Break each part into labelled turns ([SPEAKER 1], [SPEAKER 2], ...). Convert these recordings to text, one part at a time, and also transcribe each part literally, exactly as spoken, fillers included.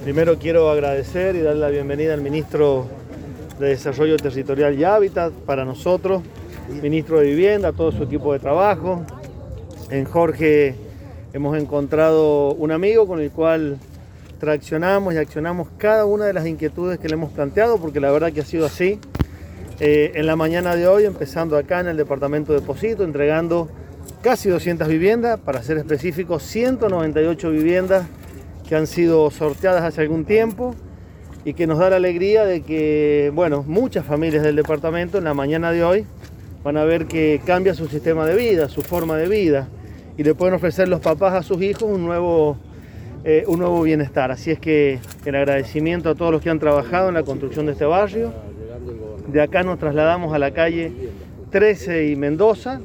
[SPEAKER 1] Primero quiero agradecer y darle la bienvenida al Ministro de Desarrollo Territorial y Hábitat para nosotros, Ministro de Vivienda, a todo su equipo de trabajo. En Jorge hemos encontrado un amigo con el cual traccionamos y accionamos cada una de las inquietudes que le hemos planteado, porque la verdad que ha sido así. Eh, en la mañana de hoy, empezando acá en el departamento de Pocito, entregando casi doscientas viviendas, para ser específicos, ciento noventa y ocho viviendas que han sido sorteadas hace algún tiempo y que nos da la alegría de que, bueno, muchas familias del departamento en la mañana de hoy van a ver que cambia su sistema de vida, su forma de vida, y le pueden ofrecer los papás a sus hijos un nuevo, eh, un nuevo bienestar. Así es que el agradecimiento a todos los que han trabajado en la construcción de este barrio. De acá nos trasladamos a la calle trece y Mendoza,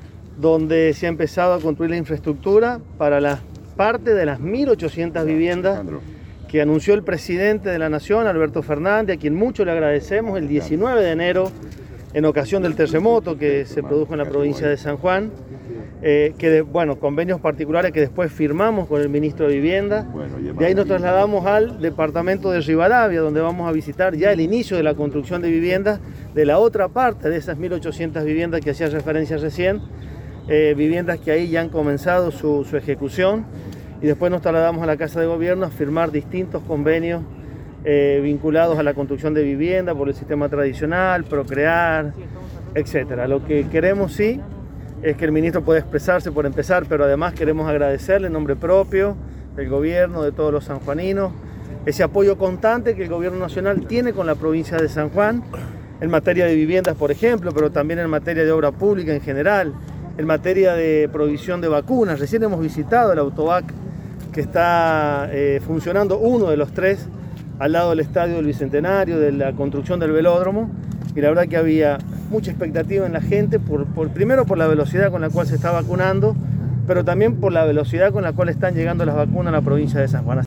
[SPEAKER 1] donde se ha empezado a construir la infraestructura para la parte de las mil ochocientas viviendas que anunció el presidente de la Nación, Alberto Fernández, a quien mucho le agradecemos, el diecinueve de enero, en ocasión del terremoto que se produjo en la provincia de San Juan, eh, que de, bueno, convenios particulares que después firmamos con el ministro de Vivienda. De ahí nos trasladamos al departamento de Rivadavia, donde vamos a visitar ya el inicio de la construcción de viviendas de la otra parte de esas mil ochocientas viviendas que hacía referencia recién, eh, viviendas que ahí ya han comenzado su, su ejecución. Y después nos trasladamos a la Casa de Gobierno a firmar distintos convenios eh, vinculados a la construcción de vivienda por el sistema tradicional, Procrear, etcétera. Lo que queremos sí es que el ministro pueda expresarse por empezar, pero además queremos agradecerle en nombre propio del gobierno, de todos los sanjuaninos, ese apoyo constante que el gobierno nacional tiene con la provincia de San Juan, en materia de viviendas, por ejemplo, pero también en materia de obra pública en general, en materia de provisión de vacunas. Recién hemos visitado el Autovac que está eh, funcionando, uno de los tres, al lado del Estadio del Bicentenario, de la construcción del velódromo, y la verdad que había mucha expectativa en la gente, por, por, primero por la velocidad con la cual se está vacunando, pero también por la velocidad con la cual están llegando las vacunas a la provincia de San Juan.